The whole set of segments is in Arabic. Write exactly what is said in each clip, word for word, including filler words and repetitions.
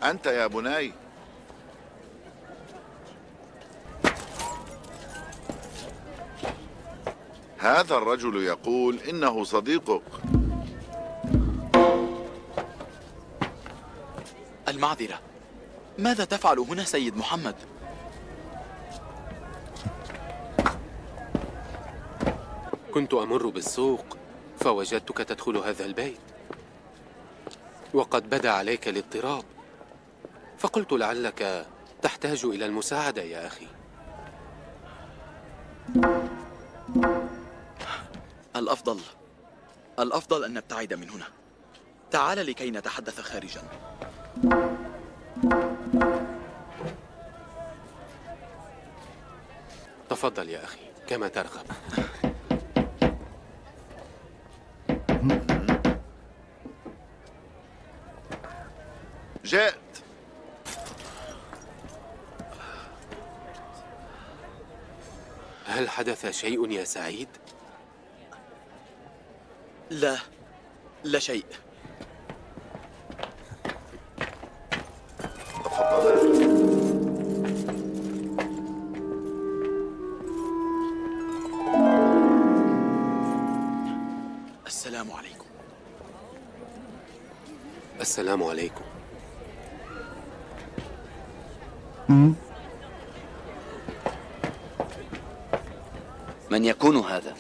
أنت يا بني. هذا الرجل يقول إنه صديقك. المعذرة، ماذا تفعل هنا سيد محمد؟ كنت أمر بالسوق فوجدتك تدخل هذا البيت، وقد بدا عليك الاضطراب، فقلت لعلك تحتاج إلى المساعدة يا أخي. الأفضل الأفضل أن نبتعد من هنا. تعال لكي نتحدث خارجا. تفضل يا أخي كما ترغب. جئت. هل حدث شيء يا سعيد؟ لا، لا شيء. تفضل. السلام عليكم. السلام عليكم. من يكون هذا؟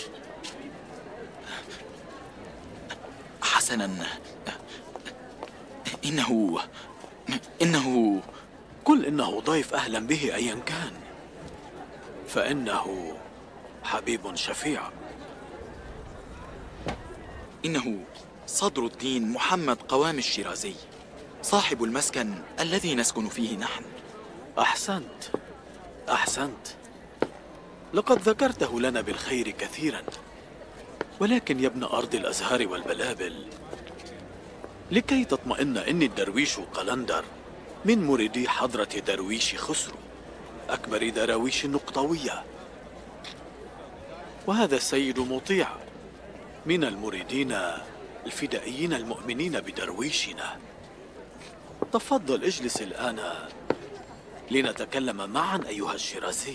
حسنا، إنه إنه قل إنه ضيف أهلا به أيا كان، فإنه حبيب شفيع. إنه صدر الدين محمد قوام الشيرازي، صاحب المسكن الذي نسكن فيه نحن. أحسنت أحسنت، لقد ذكرته لنا بالخير كثيرا، ولكن يا ابن أرض الأزهار والبلابل، لكي تطمئن إني الدرويش قلندر من مريدي حضرة درويش خسرو، أكبر دراويش النقطوية، وهذا السيد مطيع من المريدين الفدائيين المؤمنين بدرويشنا. تفضل اجلس الآن لنتكلم معا أيها الشيرازي.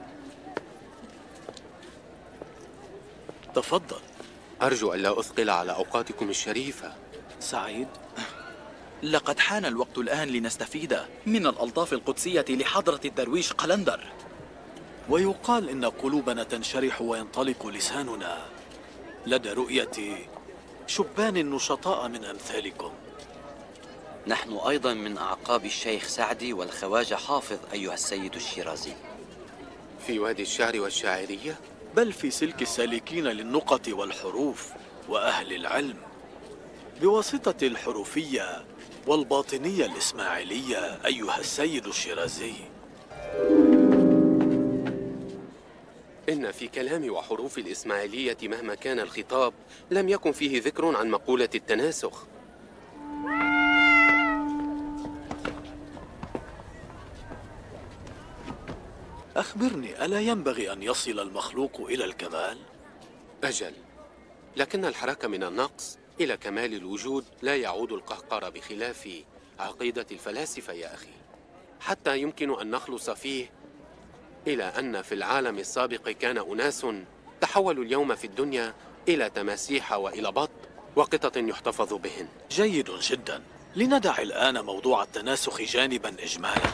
تفضل. أرجو أن لا أثقل على أوقاتكم الشريفة. سعيد، لقد حان الوقت الآن لنستفيد من الألطاف القدسية لحضرة الدرويش قلندر. ويقال إن قلوبنا تنشرح وينطلق لساننا لدى رؤية شبان نشطاء من أمثالكم. نحن أيضا من أعقاب الشيخ سعدي والخواجة حافظ أيها السيد الشيرازي. في وادي الشعر والشاعرية؟ بل في سلك السالكين للنقط والحروف وأهل العلم، بواسطة الحروفية والباطنية الإسماعيلية أيها السيد الشيرازي. إن في كلام وحروف الإسماعيلية مهما كان الخطاب لم يكن فيه ذكر عن مقولة التناسخ. أخبرني، ألا ينبغي أن يصل المخلوق إلى الكمال؟ أجل، لكن الحركة من النقص إلى كمال الوجود لا يعود القهقر، بخلاف عقيدة الفلاسفة يا أخي، حتى يمكن أن نخلص فيه إلى أن في العالم السابق كان أناس تحولوا اليوم في الدنيا إلى تماسيح وإلى بط وقطط يحتفظ بهن. جيد جدا، لندع الآن موضوع التناسخ جانبا إجمالا،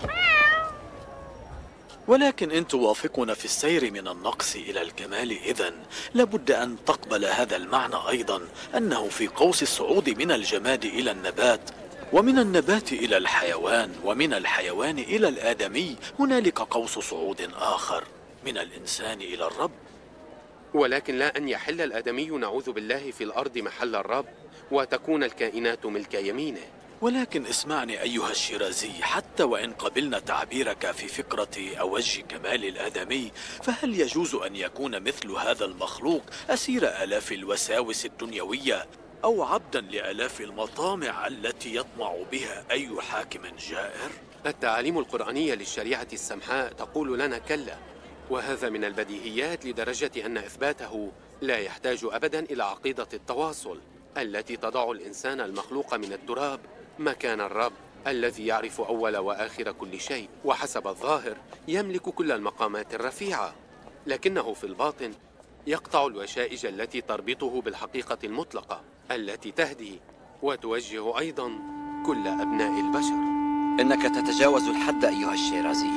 ولكن إن توافقنا في السير من النقص إلى الكمال، إذن لابد أن تقبل هذا المعنى أيضا، أنه في قوس الصعود من الجماد إلى النبات، ومن النبات إلى الحيوان، ومن الحيوان إلى الآدمي، هنالك قوس صعود آخر من الإنسان إلى الرب. ولكن لا أن يحل الآدمي نعوذ بالله في الأرض محل الرب، وتكون الكائنات ملك يمينه. ولكن اسمعني أيها الشيرازي، حتى وإن قبلنا تعبيرك في فكرة أوج كمال الآدمي، فهل يجوز أن يكون مثل هذا المخلوق أسير آلاف الوساوس الدنيوية، أو عبدا لآلاف المطامع التي يطمع بها أي حاكم جائر؟ التعاليم القرآنية للشريعة السمحاء تقول لنا كلا، وهذا من البديهيات لدرجة أن إثباته لا يحتاج أبدا إلى عقيدة التواصل التي تضع الإنسان المخلوق من التراب مكان الرب الذي يعرف أول وآخر كل شيء، وحسب الظاهر يملك كل المقامات الرفيعة، لكنه في الباطن يقطع الوشائج التي تربطه بالحقيقة المطلقة التي تهدي وتوجه أيضا كل أبناء البشر. إنك تتجاوز الحد أيها الشيرازي.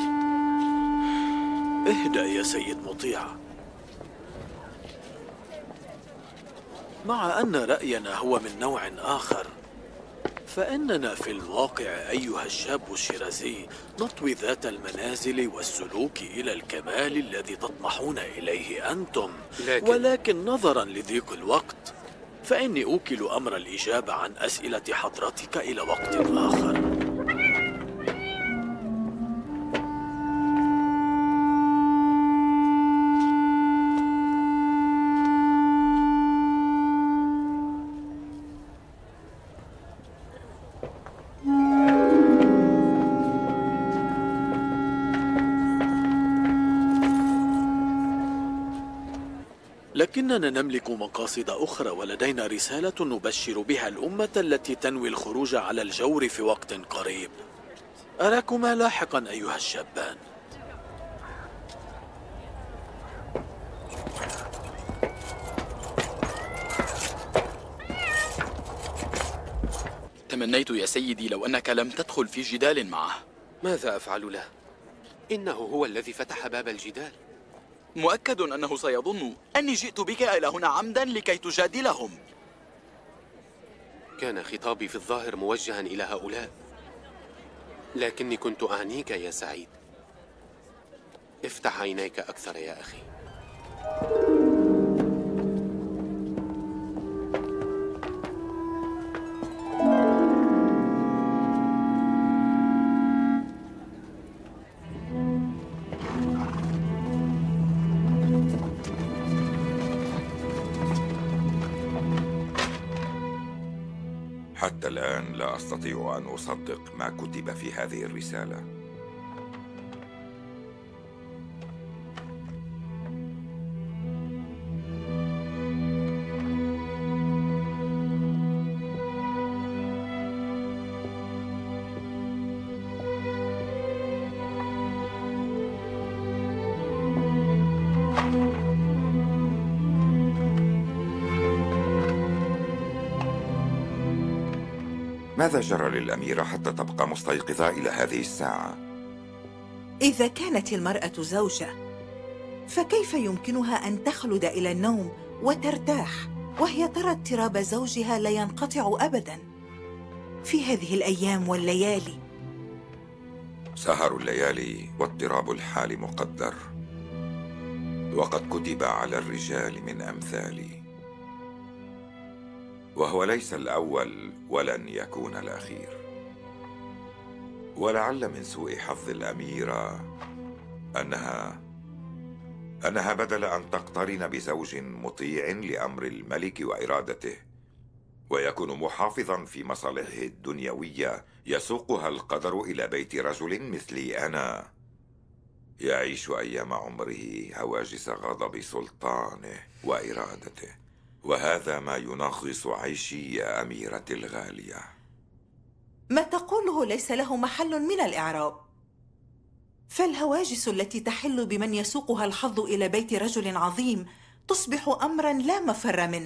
اهدأ يا سيد مطيع. مع أن رأينا هو من نوع آخر، فإننا في الواقع أيها الشاب الشيرازي نطوي ذات المنازل والسلوك إلى الكمال الذي تطمحون إليه أنتم. لكن... ولكن نظرا لضيق الوقت فإني أوكل أمر الإجابة عن أسئلة حضرتك إلى وقت آخر. لكننا نملك مقاصد أخرى، ولدينا رسالة نبشر بها الأمة التي تنوي الخروج على الجور في وقت قريب. أراكما لاحقا أيها الشابان. تمنيت يا سيدي لو أنك لم تدخل في جدال معه. ماذا أفعل له؟ إنه هو الذي فتح باب الجدال. مؤكد أنه سيظن أني جئت بك إلى هنا عمدا لكي تجادلهم. كان خطابي في الظاهر موجها إلى هؤلاء، لكني كنت أعنيك يا سعيد. افتح عينيك أكثر يا أخي. حتى الآن لا أستطيع أن أصدق ما كتب في هذه الرسالة. ماذا جرى للأميرة حتى تبقى مستيقظة إلى هذه الساعة؟ إذا كانت المرأة زوجة فكيف يمكنها أن تخلد إلى النوم وترتاح وهي ترى اضطراب زوجها لا ينقطع أبداً في هذه الأيام والليالي؟ سهر الليالي واضطراب الحال مقدر، وقد كتب على الرجال من أمثالي، وهو ليس الأول ولن يكون الأخير. ولعل من سوء حظ الأميرة أنها أنها بدل أن تقترن بزوج مطيع لأمر الملك وإرادته ويكون محافظا في مصالحه الدنيوية، يسوقها القدر إلى بيت رجل مثلي أنا يعيش أيام عمره هواجس غضب سلطانه وإرادته، وهذا ما ينغص عيشي يا أميرتي الغالية. ما تقوله ليس له محل من الإعراب، فالهواجس التي تحل بمن يسوقها الحظ إلى بيت رجل عظيم تصبح أمرا لا مفر منه،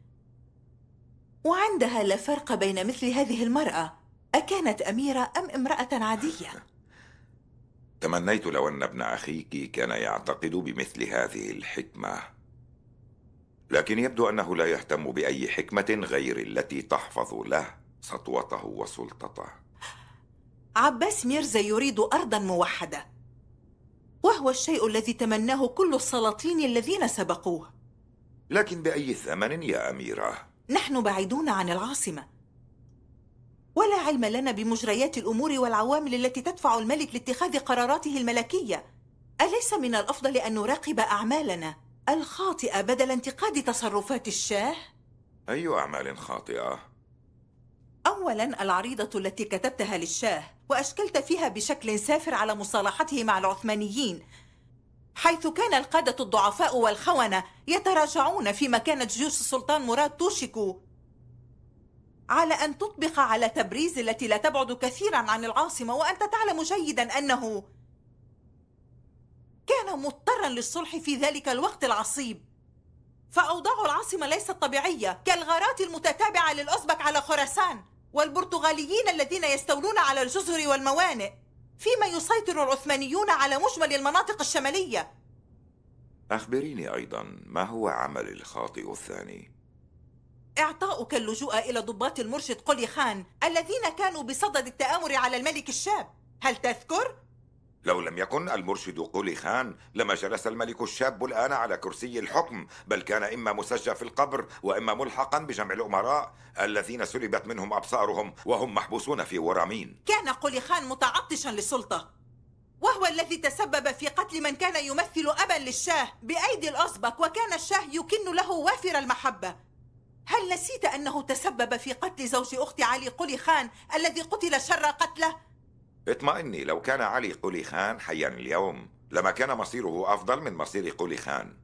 وعندها لا فرق بين مثل هذه المرأة أكانت أميرة أم امرأة عادية. تمنيت لو أن ابن أخيك كان يعتقد بمثل هذه الحكمة، لكن يبدو أنه لا يهتم بأي حكمة غير التي تحفظ له سطوته وسلطته. عباس ميرزا يريد أرضا موحدة، وهو الشيء الذي تمناه كل السلاطين الذين سبقوه. لكن بأي ثمن يا أميرة؟ نحن بعيدون عن العاصمة، ولا علم لنا بمجريات الأمور والعوامل التي تدفع الملك لاتخاذ قراراته الملكية. أليس من الأفضل أن نراقب أعمالنا الخاطئة بدل انتقاد تصرفات الشاه؟ أي أعمال خاطئة؟ أولاً العريضة التي كتبتها للشاه وأشكلت فيها بشكل سافر على مصالحته مع العثمانيين، حيث كان القادة الضعفاء والخونة يتراجعون فيما كانت جيوش السلطان مراد توشك على أن تطبق على تبريز التي لا تبعد كثيرا عن العاصمة، وأنت تعلم جيدا أنه كان مضطرا للصلح في ذلك الوقت العصيب. فأوضاع العاصمة ليست طبيعية، كالغارات المتتابعة للأوزبك على خراسان والبرتغاليين الذين يستولون على الجزر والموانئ، فيما يسيطر العثمانيون على مجمل المناطق الشمالية. أخبريني أيضا، ما هو عمل الخاطئ الثاني؟ إعطاؤك اللجوء إلى ضباط المرشد قلي خان الذين كانوا بصدد التآمر على الملك الشاب، هل تذكر؟ لو لم يكن المرشد قولي خان لما جلس الملك الشاب الآن على كرسي الحكم، بل كان إما مسجى في القبر وإما ملحقا بجمع الأمراء الذين سلبت منهم أبصارهم وهم محبوسون في ورامين. كان قولي خان متعطشا للسلطة، وهو الذي تسبب في قتل من كان يمثل أبا للشاه بأيدي الأوزبك، وكان الشاه يكن له وافر المحبة. هل نسيت أنه تسبب في قتل زوج أخت علي قولي خان الذي قتل شر قتله؟ اطمئني، لو كان علي قولي خان حيا اليوم لما كان مصيره أفضل من مصير قولي خان.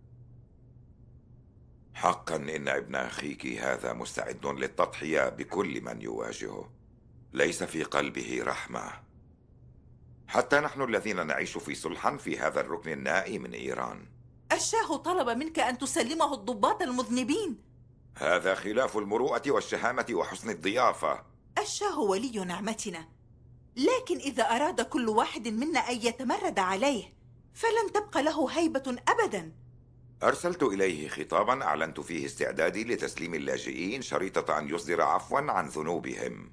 حقا إن ابن أخيك هذا مستعد للتضحية بكل من يواجهه، ليس في قلبه رحمة. حتى نحن الذين نعيش في صلحا في هذا الركن النائي من إيران. الشاه طلب منك أن تسلمه الضباط المذنبين. هذا خلاف المروءة والشهامة وحسن الضيافة. الشاه ولي نعمتنا، لكن إذا أراد كل واحد منا أن يتمرد عليه فلن تبقى له هيبة أبدا. أرسلت إليه خطابا أعلنت فيه استعدادي لتسليم اللاجئين شريطة أن يصدر عفوا عن ذنوبهم،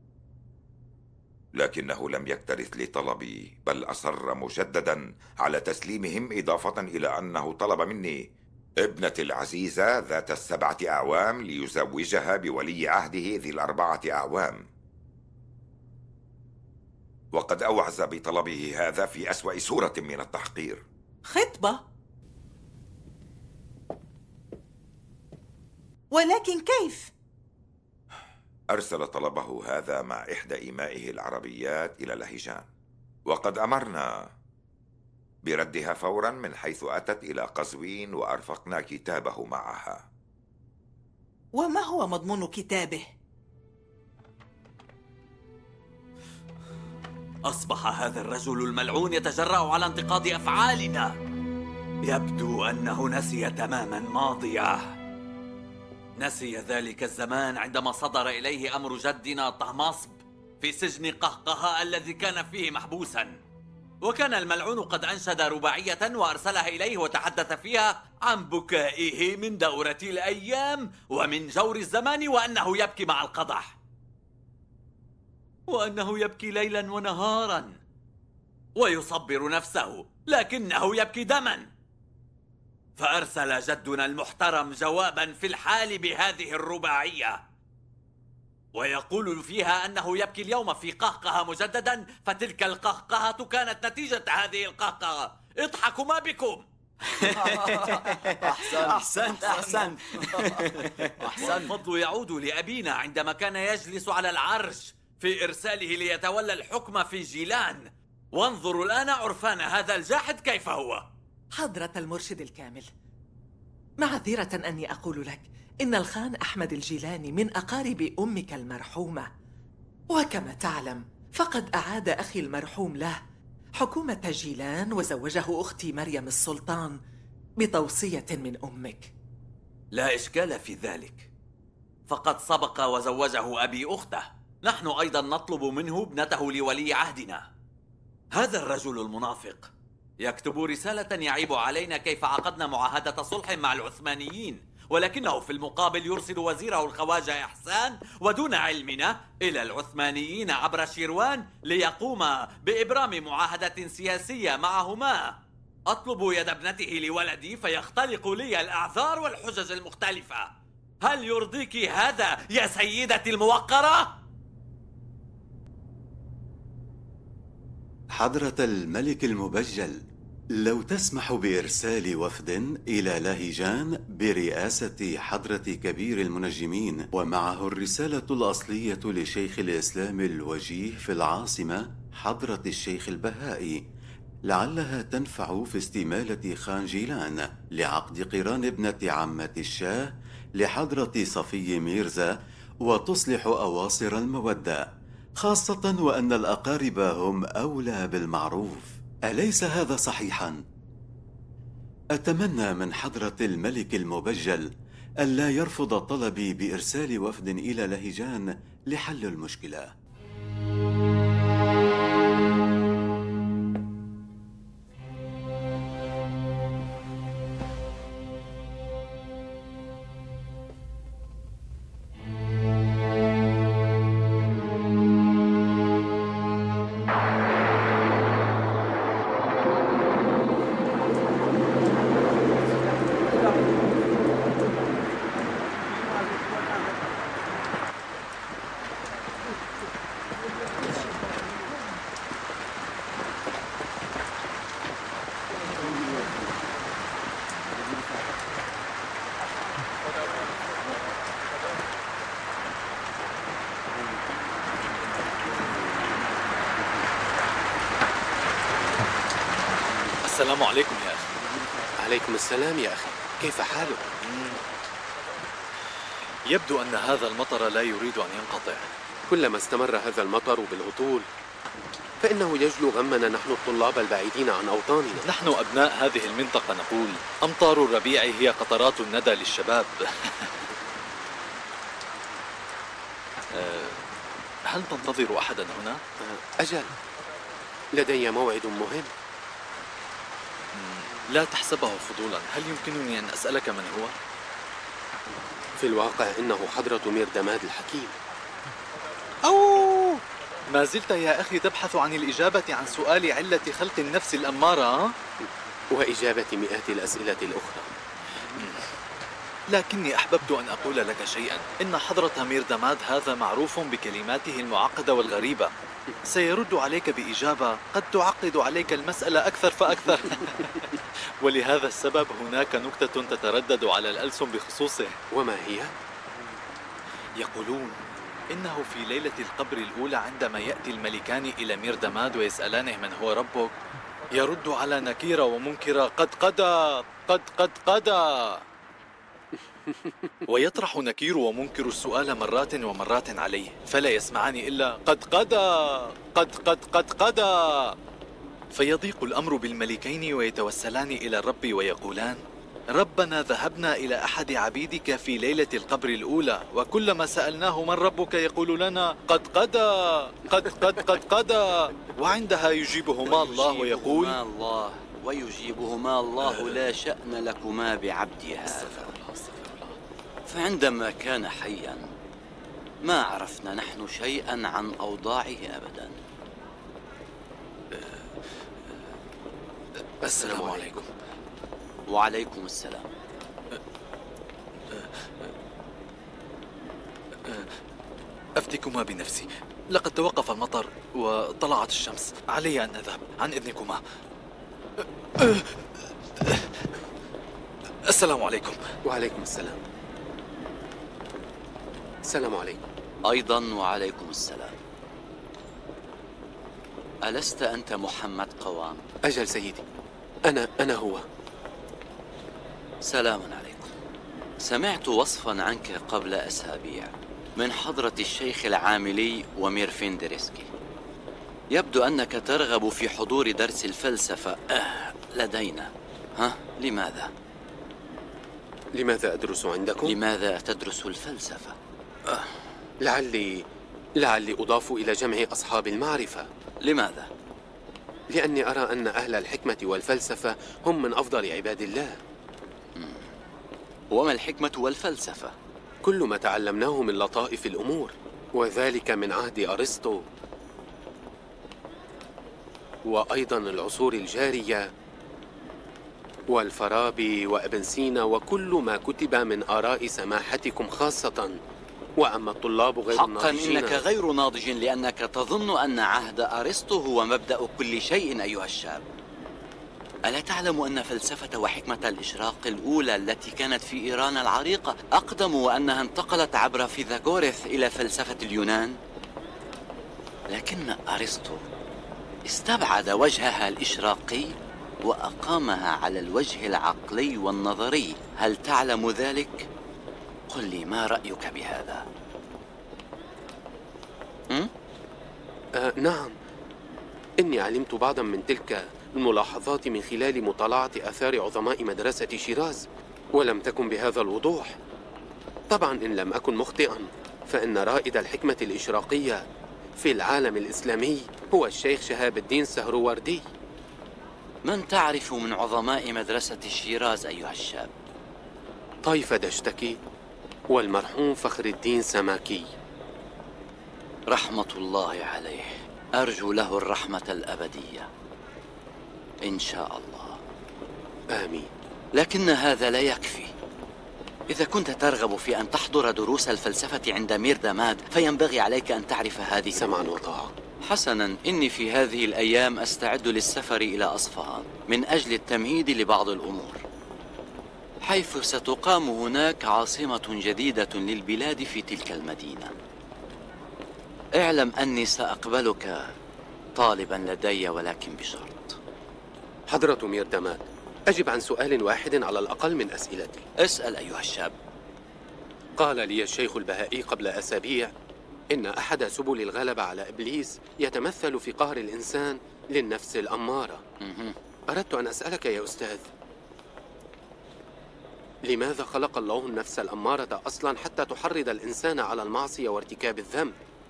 لكنه لم يكترث لطلبي، بل أصر مجددا على تسليمهم، إضافة إلى أنه طلب مني ابنة العزيزة ذات السبعة أعوام ليزوجها بولي عهده ذي الأربعة أعوام، وقد أوعز بطلبه هذا في أسوأ صورة من التحقير. خطبة؟ ولكن كيف؟ أرسل طلبه هذا مع إحدى إيمائه العربيات إلى لهيجان، وقد أمرنا بردها فورا من حيث أتت إلى قزوين، وأرفقنا كتابه معها. وما هو مضمون كتابه؟ أصبح هذا الرجل الملعون يتجرأ على انتقاد أفعالنا. يبدو أنه نسي تماما ماضيه. نسي ذلك الزمان عندما صدر إليه أمر جدنا طهماسب في سجن قهقه الذي كان فيه محبوسا، وكان الملعون قد أنشد رباعية وأرسلها إليه وتحدث فيها عن بكائه من دورة الأيام ومن جور الزمان، وأنه يبكي مع القدح، وأنه يبكي ليلا ونهارا ويصبر نفسه، لكنه يبكي دما. فأرسل جدنا المحترم جوابا في الحال بهذه الرباعية، ويقول فيها أنه يبكي اليوم في قهقه مجددا، فتلك القهقهة كانت نتيجة هذه القهقهة. اضحكوا ما بكم. أحسنت أحسنت أحسنت أحسنت. الفضل يعود لأبينا عندما كان يجلس على العرش في إرساله ليتولى الحكم في جيلان. وانظروا الآن عرفان هذا الجاحد كيف هو. حضرة المرشد الكامل، معذرة أني أقول لك إن الخان أحمد الجيلاني من أقارب أمك المرحومة، وكما تعلم فقد أعاد أخي المرحوم له حكومة جيلان وزوجه أختي مريم السلطان بتوصية من أمك. لا إشكال في ذلك، فقد سبق وزوجه أبي أخته. نحن أيضا نطلب منه ابنته لولي عهدنا. هذا الرجل المنافق يكتب رسالة يعيب علينا كيف عقدنا معاهدة صلح مع العثمانيين، ولكنه في المقابل يرسل وزيره الخواجة إحسان ودون علمنا إلى العثمانيين عبر شيروان ليقوم بإبرام معاهدة سياسية معهما. أطلب يد ابنته لولدي فيختلق لي الأعذار والحجج المختلفة. هل يرضيك هذا يا سيدتي الموقرة؟ حضرة الملك المبجل، لو تسمح بإرسال وفد إلى لاهيجان برئاسة حضرة كبير المنجمين ومعه الرسالة الأصلية لشيخ الإسلام الوجيه في العاصمة حضرة الشيخ البهائي، لعلها تنفع في استمالة خان جيلان لعقد قران ابنة عمة الشاه لحضرة صفي ميرزا وتصلح أواصر المودة، خاصة وأن الأقارب هم أولى بالمعروف. أليس هذا صحيحا؟ أتمنى من حضرة الملك المبجل ألا يرفض طلبي بإرسال وفد إلى لهيجان لحل المشكلة. السلام عليكم يا أخي. عليكم السلام يا أخي، كيف حالك؟ يبدو أن هذا المطر لا يريد أن ينقطع. كلما استمر هذا المطر بالهطول فإنه يجلو غمنا نحن الطلاب البعيدين عن أوطاننا. نحن أبناء هذه المنطقة نقول أمطار الربيع هي قطرات الندى للشباب. هل تنتظر أحدا هنا؟ أجل، لدي موعد مهم. لا تحسبه فضولا، هل يمكنني أن أسألك من هو؟ في الواقع إنه حضرة ميردماد الحكيم. أوه، ما زلت يا أخي تبحث عن الإجابة عن سؤال علة خلق النفس الأمارة؟ وإجابة مئات الأسئلة الأخرى. لكني أحببت أن أقول لك شيئا. إن حضرة ميردماد هذا معروف بكلماته المعقدة والغريبة. سيرد عليك بإجابة قد تعقد عليك المسألة أكثر فأكثر. ولهذا السبب هناك نكتة تتردد على الألسن بخصوصه. وما هي؟ يقولون إنه في ليلة القبر الأولى عندما يأتي الملكان إلى ميردماد ويسألانه من هو ربك، يرد على نكيرة ومنكرة قد قدى قد قد قدى. ويطرح نكير ومنكر السؤال مرات ومرات عليه، فلا يسمعان إلا قد قدى قد قد قد قدى. فيضيق الأمر بالملكين ويتوسلان إلى الرب ويقولان: ربنا ذهبنا إلى أحد عبيدك في ليلة القبر الأولى، وكلما سألناه من ربك يقول لنا قد قدى قد قد قد قدى. وعندها يجيبهما الله ويقول: الله ويجيبهما الله لا شأن لكما بعبد هذا. فعندما كان حيا ما عرفنا نحن شيئا عن أوضاعه أبدا. السلام عليكم. وعليكم السلام. أفتكما بنفسي، لقد توقف المطر وطلعت الشمس، علي أن أذهب. عن إذنكما. السلام عليكم. وعليكم السلام. السلام عليكم. أيضا وعليكم السلام. ألست أنت محمد قوام؟ أجل سيدي، أنا أنا هو. سلام عليكم. سمعت وصفا عنك قبل أسابيع من حضرة الشيخ العاملي ومير فيندرسكي. يبدو أنك ترغب في حضور درس الفلسفة آه لدينا. ها؟ لماذا؟ لماذا أدرس عندكم؟ لماذا تدرس الفلسفة؟ آه. لعلي لعلي أضاف إلى جمع أصحاب المعرفة. لماذا؟ لأني أرى أن أهل الحكمة والفلسفة هم من أفضل عباد الله. وما الحكمة والفلسفة؟ كل ما تعلمناه من لطائف الأمور، وذلك من عهد أرسطو وأيضا العصور الجارية والفارابي وابن سينا، وكل ما كتب من آراء سماحتكم خاصة. وأما الطلاب غير حقا الناضجين، إنك غير ناضج لأنك تظن أن عهد أرسطو هو مبدأ كل شيء أيها الشاب. ألا تعلم أن فلسفة وحكمة الإشراق الأولى التي كانت في إيران العريقة أقدم، وأنها انتقلت عبر فيثاغورث إلى فلسفة اليونان؟ لكن أرسطو استبعد وجهها الإشراقي وأقامها على الوجه العقلي والنظري. هل تعلم ذلك؟ قل لي ما رأيك بهذا؟ آه نعم، إني علمت بعضا من تلك الملاحظات من خلال مطالعة آثار عظماء مدرسة شيراز، ولم تكن بهذا الوضوح. طبعا إن لم أكن مخطئا فإن رائد الحكمة الإشراقية في العالم الإسلامي هو الشيخ شهاب الدين سهروردي. من تعرف من عظماء مدرسة شيراز أيها الشاب؟ طيف دشتكي والمرحوم فخر الدين سماكي رحمة الله عليه، أرجو له الرحمة الأبدية إن شاء الله. آمين. لكن هذا لا يكفي. إذا كنت ترغب في أن تحضر دروس الفلسفة عند ميرداماد فينبغي عليك أن تعرف هذه. سمعا وطاعة. حسنا، إني في هذه الأيام أستعد للسفر إلى أصفهان من أجل التمهيد لبعض الأمور، حيث ستقام هناك عاصمة جديدة للبلاد في تلك المدينة. اعلم أني سأقبلك طالبا لدي، ولكن بشرط. حضرة ميرداماد، أجب عن سؤال واحد على الأقل من أسئلتي. اسأل أيها الشاب. قال لي الشيخ البهائي قبل أسابيع إن أحد سبل الغلبة على إبليس يتمثل في قهر الإنسان للنفس الأمارة. أردت أن أسألك يا أستاذ، لماذا خلق الله النفس الأمارة أصلا حتى تحرض الإنسان على المعصية وارتكاب الذنب؟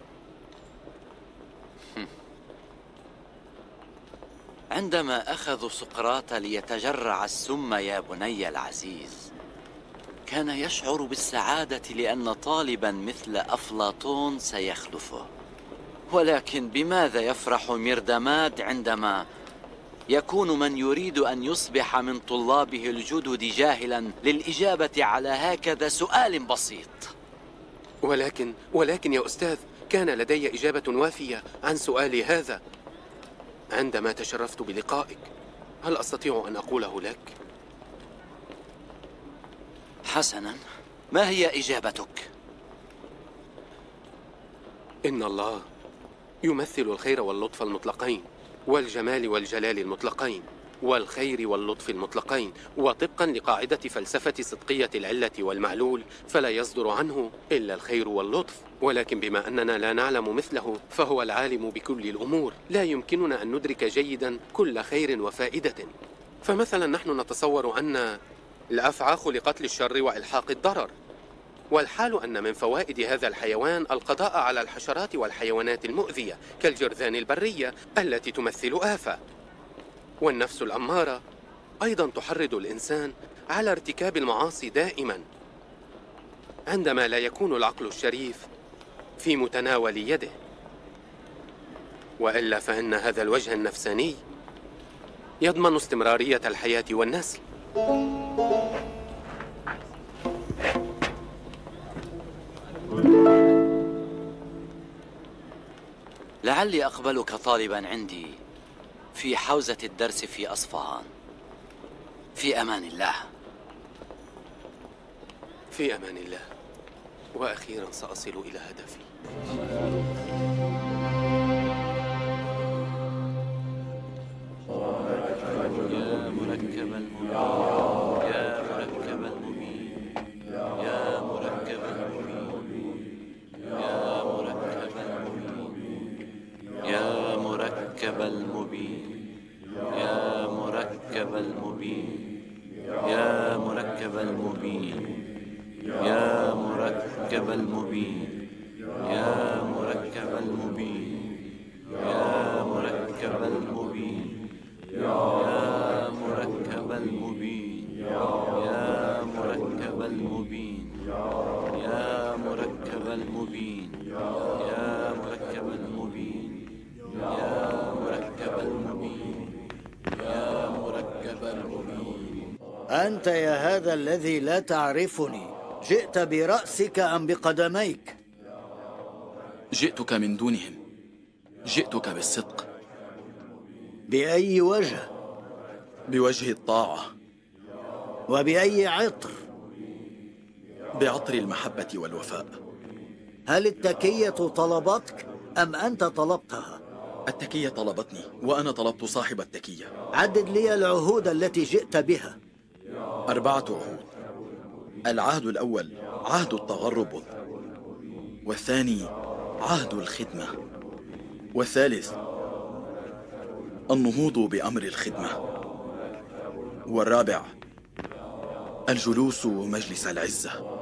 عندما أخذوا سقراط ليتجرع السم يا بني العزيز، كان يشعر بالسعادة لأن طالبا مثل أفلاطون سيخلفه. ولكن بماذا يفرح ميرداماد عندما يكون من يريد أن يصبح من طلابه الجدد جاهلا للإجابة على هكذا سؤال بسيط؟ ولكن ولكن يا أستاذ، كان لدي إجابة وافية عن سؤالي هذا عندما تشرفت بلقائك. هل أستطيع أن أقوله لك؟ حسنا، ما هي إجابتك؟ إن الله يمثل الخير واللطف المطلقين، والجمال والجلال المطلقين، والخير واللطف المطلقين، وطبقا لقاعدة فلسفة صدقية العلة والمعلول فلا يصدر عنه إلا الخير واللطف. ولكن بما أننا لا نعلم مثله فهو العالم بكل الأمور، لا يمكننا أن ندرك جيدا كل خير وفائدة. فمثلا نحن نتصور أن الأفعى خلقت للشر وإلحاق الضرر، والحال أن من فوائد هذا الحيوان القضاء على الحشرات والحيوانات المؤذية كالجرذان البرية التي تمثل آفة. والنفس الأمارة أيضا تحرض الإنسان على ارتكاب المعاصي دائما، عندما لا يكون العقل الشريف في متناول يده. وإلا فإن هذا الوجه النفساني يضمن استمرارية الحياة والنسل. لعلي أقبلك طالبا عندي في حوزة الدرس في أصفهان. في أمان الله. في أمان الله. وأخيرا سأصل إلى هدفي. يا مركب المبين، يا مركب المبين، يا مركب المبين، يا مركب المبين، يا مركب المبين، يا مركب المبين، يا مركب المبين، يا مركب المبين، يا مركب المبين، يا مركب المبين، يا مركب المبين، يا مركب المبين، يا مركب المبين، يا مركب المبين، يا مركب المبين، يا مركب المبين. أنت يا هذا الذي لا تعرفني، جئت برأسك أم بقدميك؟ جئتك من دونهم، جئتك بالصدق. بأي وجه؟ بوجه الطاعة. وبأي عطر؟ بعطر المحبة والوفاء. هل التكية طلبتك أم أنت طلبتها؟ التكية طلبتني وأنا طلبت صاحب التكية. عدد لي العهود التي جئت بها. أربعة عهود. العهد الأول عهد التغرب، والثاني عهد الخدمة، والثالث النهوض بأمر الخدمة، والرابع الجلوس مجلس العزة.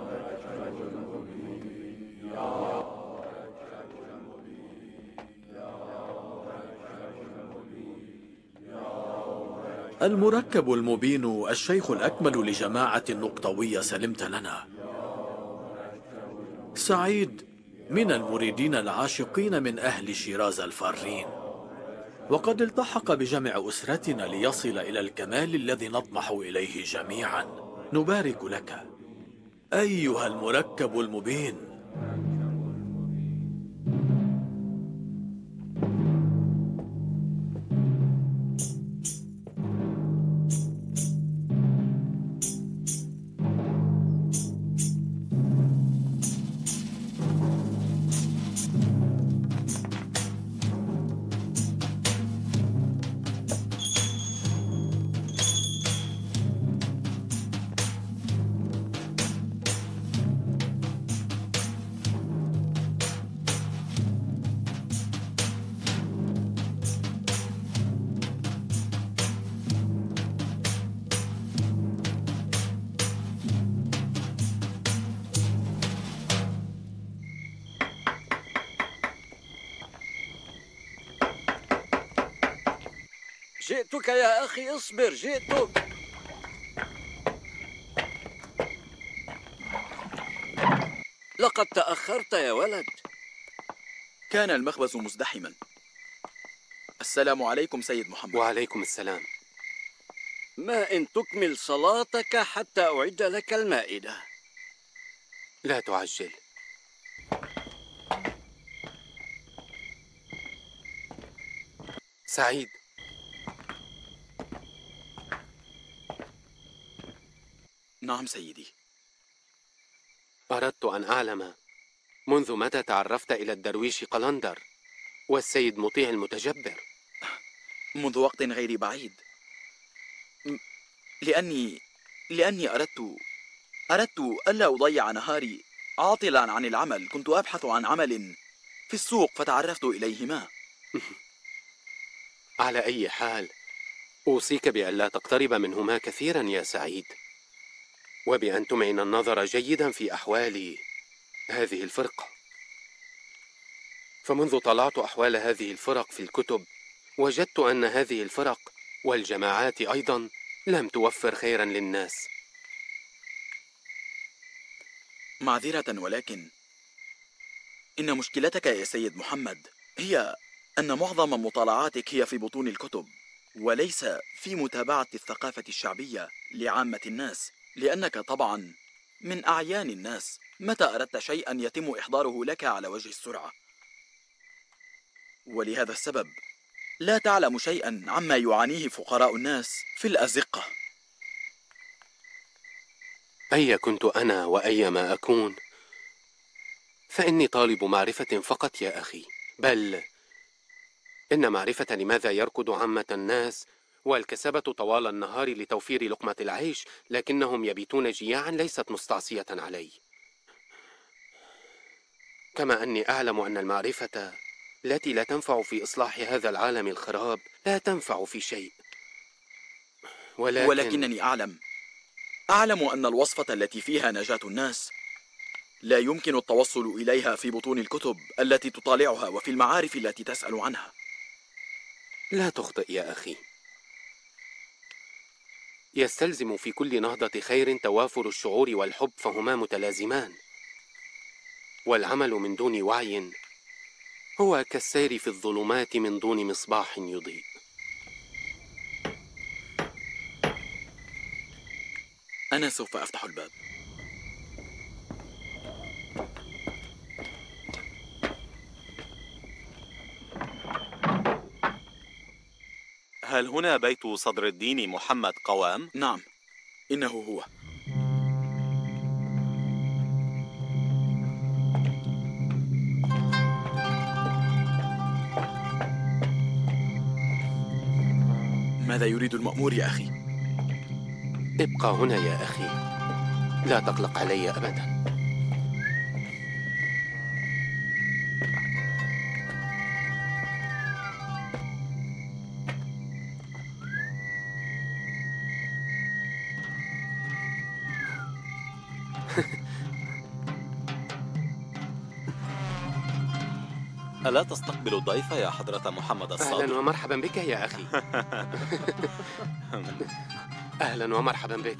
المركب المبين الشيخ الأكمل لجماعة النقطوية سلمت لنا. سعيد من المريدين العاشقين من أهل شيراز الفارين، وقد التحق بجمع أسرتنا ليصل إلى الكمال الذي نطمح إليه جميعا. نبارك لك أيها المركب المبين. جئتك يا أخي، اصبر، جئتك. لقد تأخرت يا ولد. كان المخبز مزدحما. السلام عليكم سيد محمد. وعليكم السلام. ما إن تكمل صلاتك حتى أعد لك المائدة. لا تعجل. سعيد، نعم سيدي. أردت أن أعلم منذ متى تعرفت إلى الدرويش قلندر والسيد مطيع المتجبر؟ منذ وقت غير بعيد، لأني لأني أردت أردت ألا أضيع نهاري عاطلا عن العمل. كنت أبحث عن عمل في السوق فتعرفت إليهما. على أي حال، أوصيك بأن لا تقترب منهما كثيرا يا سعيد، وبأن تمعن النظر جيدا في أحوال هذه الفرقة. فمنذ طلعت أحوال هذه الفرق في الكتب وجدت أن هذه الفرق والجماعات أيضا لم توفر خيرا للناس. معذرة، ولكن إن مشكلتك يا سيد محمد هي أن معظم مطالعاتك هي في بطون الكتب، وليس في متابعة الثقافة الشعبية لعامة الناس، لأنك طبعا من أعيان الناس. متى أردت شيئا يتم إحضاره لك على وجه السرعة، ولهذا السبب لا تعلم شيئا عما يعانيه فقراء الناس في الأزقة. أي كنت أنا وأي ما أكون، فإني طالب معرفة فقط يا أخي، بل إن معرفة لماذا يركض عامة الناس والكسبة طوال النهار لتوفير لقمة العيش لكنهم يبيتون جياعا ليست مستعصية علي. كما أني أعلم أن المعرفة التي لا تنفع في إصلاح هذا العالم الخراب لا تنفع في شيء. ولكن ولكنني أعلم أعلم أن الوصفة التي فيها نجاة الناس لا يمكن التوصل إليها في بطون الكتب التي تطالعها وفي المعارف التي تسأل عنها. لا تخطئ يا أخي. يستلزم في كل نهضة خير توافر الشعور والحب، فهما متلازمان، والعمل من دون وعي هو كالسير في الظلمات من دون مصباح يضيء. أنا سوف أفتح الباب. هل هنا بيت صدر الدين محمد قوام؟ نعم، إنه هو. ماذا يريد المأمور يا أخي؟ ابقى هنا يا أخي، لا تقلق علي أبدا. ألا تستقبل الضيف يا حضرة محمد الصادق؟ أهلا ومرحبا بك يا أخي. أهلا ومرحبا بك.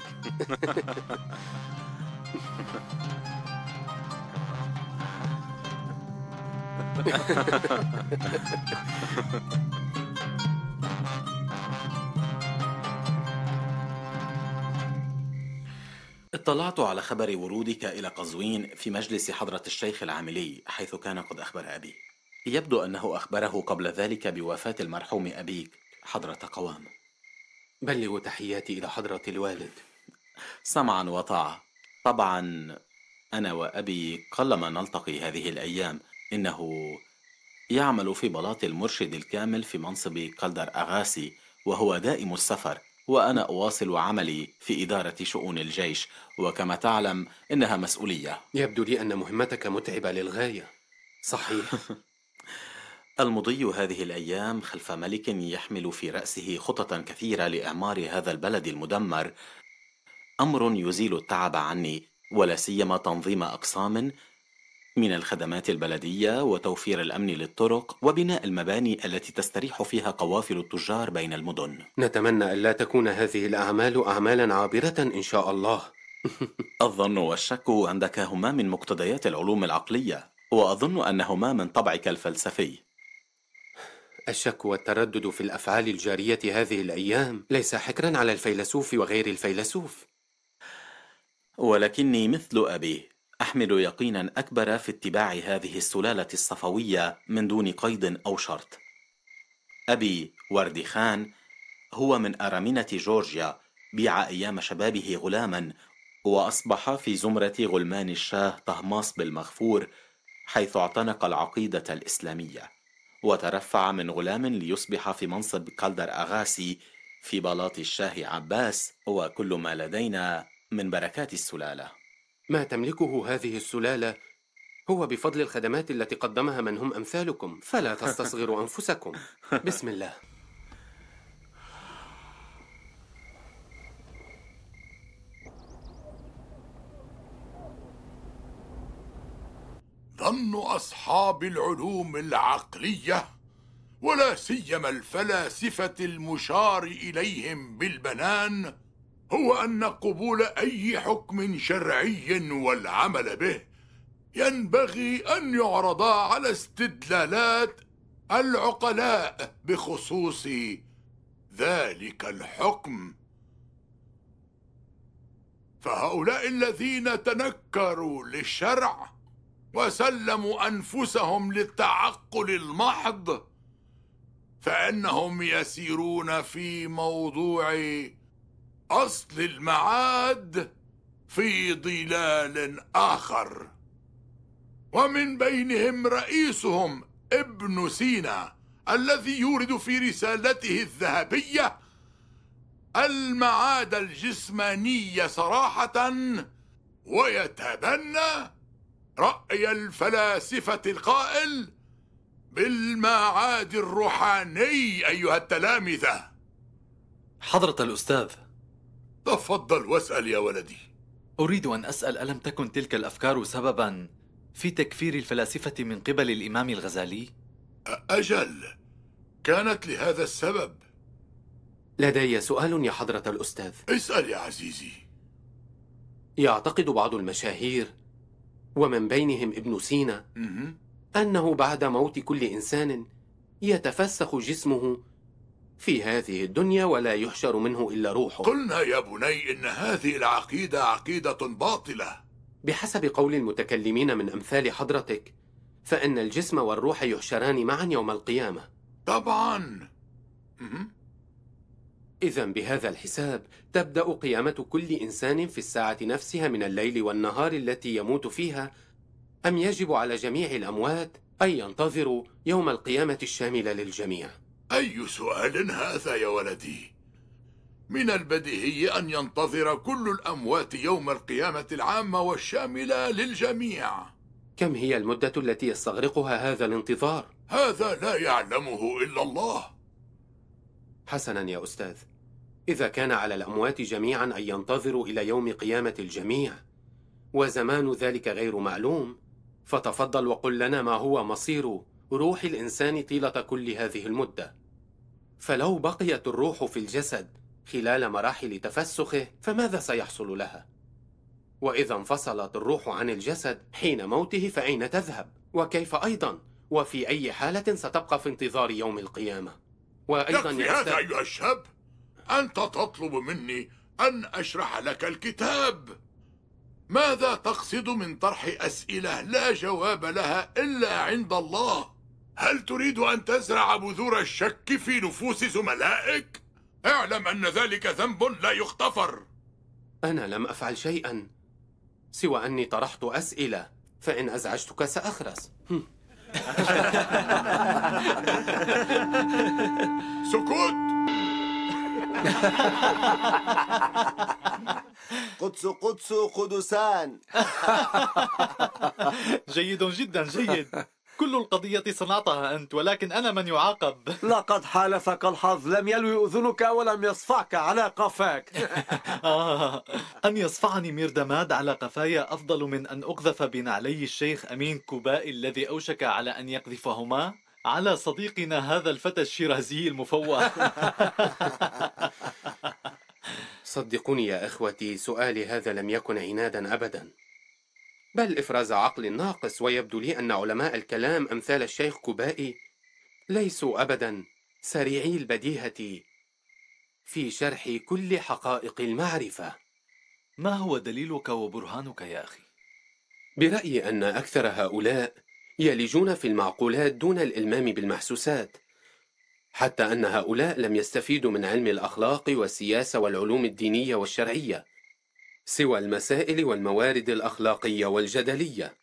اطلعت على خبر ورودك إلى قزوين في مجلس حضرة الشيخ العاملي، حيث كان قد أخبر أبي. يبدو أنه أخبره قبل ذلك بوفاة المرحوم أبيك حضرة قوام. بلغوا تحياتي إلى حضرة الوالد. سمعا وطاعة. طبعا أنا وأبي قلما نلتقي هذه الأيام. إنه يعمل في بلاط المرشد الكامل في منصب كالدر أغاسي، وهو دائم السفر، وأنا أواصل عملي في إدارة شؤون الجيش، وكما تعلم إنها مسؤولية. يبدو لي أن مهمتك متعبة للغاية. صحيح. المضي هذه الأيام خلف ملك يحمل في رأسه خططا كثيرة لإعمار هذا البلد المدمر أمر يزيل التعب عني، ولا سيما تنظيم أقسام من الخدمات البلدية وتوفير الأمن للطرق وبناء المباني التي تستريح فيها قوافل التجار بين المدن. نتمنى ألا تكون هذه الأعمال أعمالا عابرة إن شاء الله. الظن والشك عندك هما من مقتضيات العلوم العقلية، وأظن أنهما من طبعك الفلسفي. الشك والتردد في الأفعال الجارية هذه الأيام ليس حكرا على الفيلسوف وغير الفيلسوف. ولكني مثل أبي أحمل يقينا أكبر في اتباع هذه السلالة الصفوية من دون قيد أو شرط. أبي وردي خان هو من أرامنة جورجيا، بيع أيام شبابه غلاما، وأصبح في زمرة غلمان الشاه طهماس بالمغفور، حيث اعتنق العقيدة الإسلامية، وترفع من غلام ليصبح في منصب كالدر أغاسي في بلاط الشاه عباس، وكل ما لدينا من بركات السلالة. ما تملكه هذه السلالة هو بفضل الخدمات التي قدمها من هم أمثالكم، فلا تستصغروا أنفسكم. بسم الله. ظن أصحاب العلوم العقلية ولا سيما الفلاسفة المشار إليهم بالبنان هو أن قبول أي حكم شرعي والعمل به ينبغي أن يعرضا على استدلالات العقلاء بخصوص ذلك الحكم. فهؤلاء الذين تنكروا للشرع وسلموا أنفسهم للتعقل المحض فإنهم يسيرون في موضوع أصل المعاد في ضلال آخر، ومن بينهم رئيسهم ابن سينا الذي يورد في رسالته الذهبية المعاد الجسماني صراحة، ويتبنى رأي الفلاسفة القائل بالمعاد الروحاني. أيها التلامذة. حضرة الأستاذ. تفضل واسأل يا ولدي. أريد أن أسأل، ألم تكن تلك الأفكار سببا في تكفير الفلاسفة من قبل الإمام الغزالي؟ أجل، كانت لهذا السبب. لدي سؤال يا حضرة الأستاذ. اسأل يا عزيزي. يعتقد بعض المشاهير ومن بينهم ابن سينا أنه بعد موت كل إنسان يتفسخ جسمه في هذه الدنيا ولا يحشر منه إلا روحه. قلنا يا بني إن هذه العقيدة عقيدة باطلة. بحسب قول المتكلمين من أمثال حضرتك فإن الجسم والروح يحشران معا يوم القيامة. طبعا. إذن بهذا الحساب تبدأ قيامة كل إنسان في الساعة نفسها من الليل والنهار التي يموت فيها، أم يجب على جميع الأموات أن ينتظروا يوم القيامة الشاملة للجميع؟ أي سؤال هذا يا ولدي؟ من البديهي أن ينتظر كل الأموات يوم القيامة العامة والشاملة للجميع. كم هي المدة التي يستغرقها هذا الانتظار؟ هذا لا يعلمه إلا الله. حسنا يا أستاذ، إذا كان على الأموات جميعا أن ينتظروا إلى يوم قيامة الجميع، وزمان ذلك غير معلوم، فتفضل وقل لنا ما هو مصير روح الإنسان طيلة كل هذه المدة. فلو بقيت الروح في الجسد خلال مراحل تفسخه فماذا سيحصل لها؟ وإذا انفصلت الروح عن الجسد حين موته فأين تذهب؟ وكيف أيضا؟ وفي أي حالة ستبقى في انتظار يوم القيامة؟ وأيضا يكفي هذا أيها الشاب، أنت تطلب مني أن أشرح لك الكتاب. ماذا تقصد من طرح أسئلة لا جواب لها إلا عند الله؟ هل تريد أن تزرع بذور الشك في نفوس زملائك؟ اعلم أن ذلك ذنب لا يغتفر. أنا لم أفعل شيئا سوى أني طرحت أسئلة، فإن أزعجتك سأخرس. سكوت. قدس قدس قدسان. جيد جدا جيد. كل القضية صنعتها أنت، ولكن أنا من يعاقب. لقد حالفك الحظ، لم يلوي أذنك ولم يصفعك على قفاك. آه، أن يصفعني ميردماد على قفاي أفضل من أن أقذف بنعلي الشيخ أمين كوبائي الذي أوشك على أن يقذفهما على صديقنا هذا الفتى الشيرازي المفوه. صدقوني يا إخوتي، سؤالي هذا لم يكن عنادا أبدا، بل إفراز عقل ناقص. ويبدو لي أن علماء الكلام أمثال الشيخ كوبائي ليسوا أبدا سريعي البديهة في شرح كل حقائق المعرفة. ما هو دليلك وبرهانك يا أخي؟ برأيي أن أكثر هؤلاء يلجون في المعقولات دون الإلمام بالمحسوسات، حتى أن هؤلاء لم يستفيدوا من علم الأخلاق والسياسة والعلوم الدينية والشرعية سوى المسائل والموارد الأخلاقية والجدلية،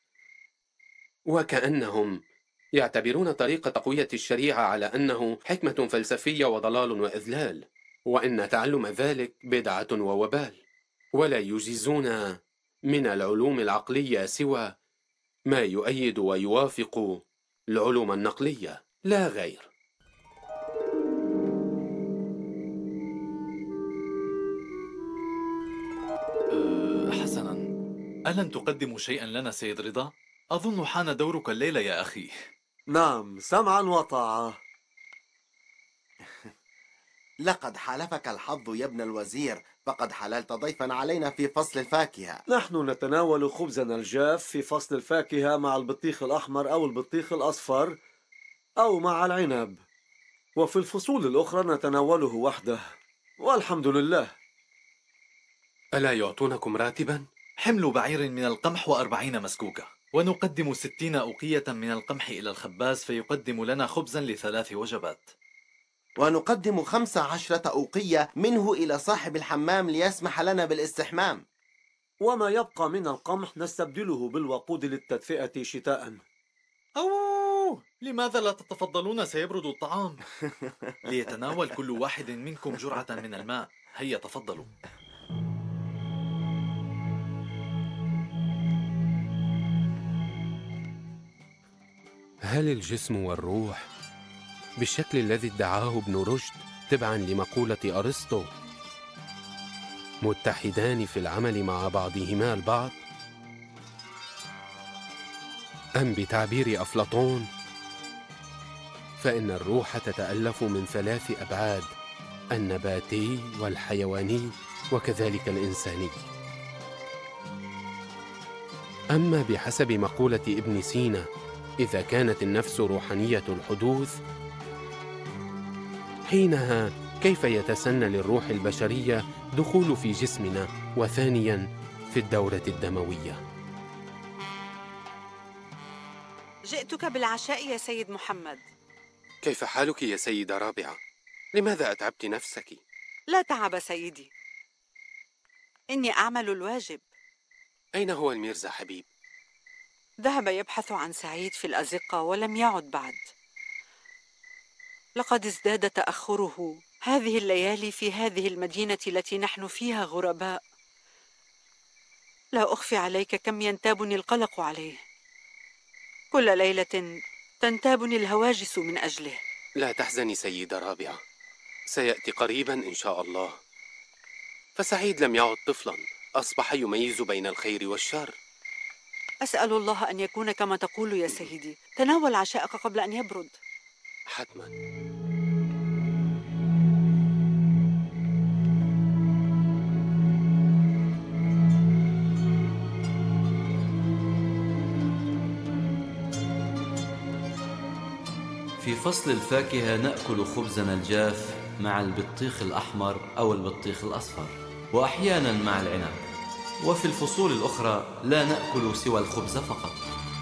وكأنهم يعتبرون طريق تقوية الشريعة على أنه حكمة فلسفية وضلال وإذلال، وأن تعلم ذلك بدعة ووبال، ولا يجيزون من العلوم العقلية سوى ما يؤيد ويوافق العلوم النقلية لا غير. حسنا، ألن تقدموا شيئا لنا سيد رضا؟ أظن حان دورك الليلة يا أخي. نعم، سمعا وطاعة. لقد حالفك الحظ يا ابن الوزير، فقد حللت ضيفا علينا في فصل الفاكهة. نحن نتناول خبزنا الجاف في فصل الفاكهة مع البطيخ الأحمر أو البطيخ الأصفر أو مع العنب، وفي الفصول الأخرى نتناوله وحده، والحمد لله. ألا يعطونكم راتبا؟ حمل بعير من القمح وأربعين مسكوكة، ونقدم ستين أوقية من القمح إلى الخباز فيقدم لنا خبزا لثلاث وجبات، ونقدم خمس عشرة أوقية منه إلى صاحب الحمام ليسمح لنا بالاستحمام، وما يبقى من القمح نستبدله بالوقود للتدفئة شتاء. أوه، لماذا لا تتفضلون؟ سيبرد الطعام. ليتناول كل واحد منكم جرعة من الماء. هيا تفضلوا. هل الجسم والروح بالشكل الذي ادعاه ابن رشد تبعا لمقولة أرسطو متحدان في العمل مع بعضهما البعض؟ أم بتعبير أفلاطون فإن الروح تتألف من ثلاث أبعاد: النباتي والحيواني وكذلك الإنساني؟ أما بحسب مقولة ابن سينا إذا كانت النفس روحانية الحدوث، حينها كيف يتسنى للروح البشرية دخول في جسمنا، وثانيا في الدورة الدموية؟ جئتك بالعشاء يا سيد محمد. كيف حالك يا سيدة رابعة؟ لماذا أتعبت نفسك؟ لا تعب سيدي، إني أعمل الواجب. أين هو الميرزا حبيب؟ ذهب يبحث عن سعيد في الأزقة ولم يعد بعد. لقد ازداد تأخره هذه الليالي في هذه المدينة التي نحن فيها غرباء. لا أخفي عليك كم ينتابني القلق عليه. كل ليلة تنتابني الهواجس من أجله. لا تحزني سيدة رابعة، سيأتي قريبا إن شاء الله. فسعيد لم يعد طفلا، أصبح يميز بين الخير والشر. أسأل الله أن يكون كما تقول يا سيدي. تناول عشاءك قبل أن يبرد. حتما. في فصل الفاكهة نأكل خبزنا الجاف مع البطيخ الأحمر أو البطيخ الأصفر، وأحيانا مع العنب. وفي الفصول الأخرى لا نأكل سوى الخبز فقط.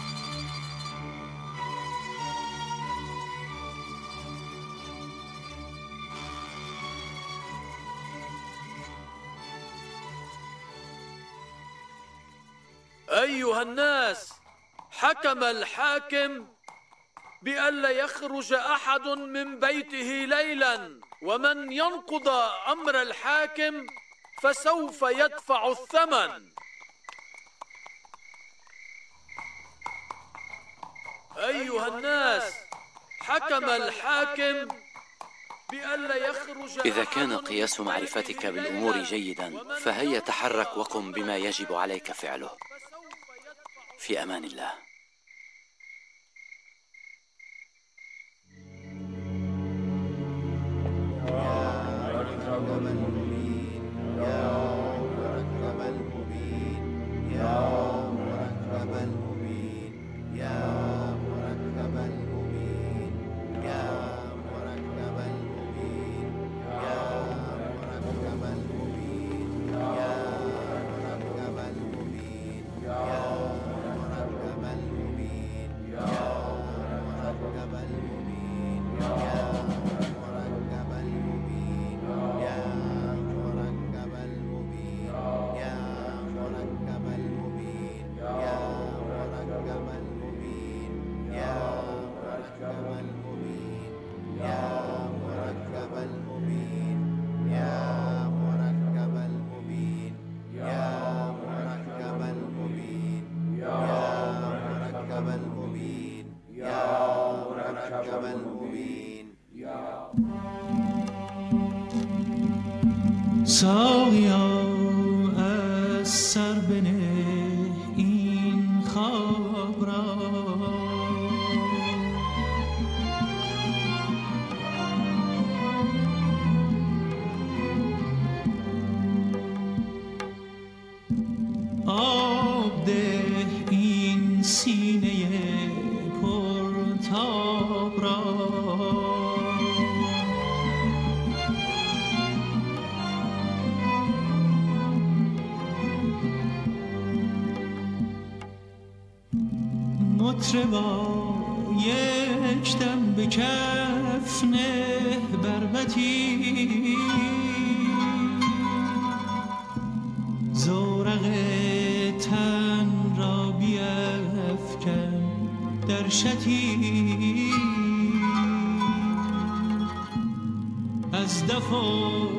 أيها الناس، حكم الحاكم بألا يخرج أحد من بيته ليلا، ومن ينقض أمر الحاكم فسوف يدفع الثمن. أيها الناس، حكم الحاكم بألا يخرج. إذا كان قياس معرفتك بالأمور جيدا فهيا تحرك وقم بما يجب عليك فعله. في أمان الله. ساقیا از سر بنه این خواب را، آب ده این سینه پرتاب را. مطربا یک دم به کف نه بربطی، زورق تن را بیفکن در شتی، از دف و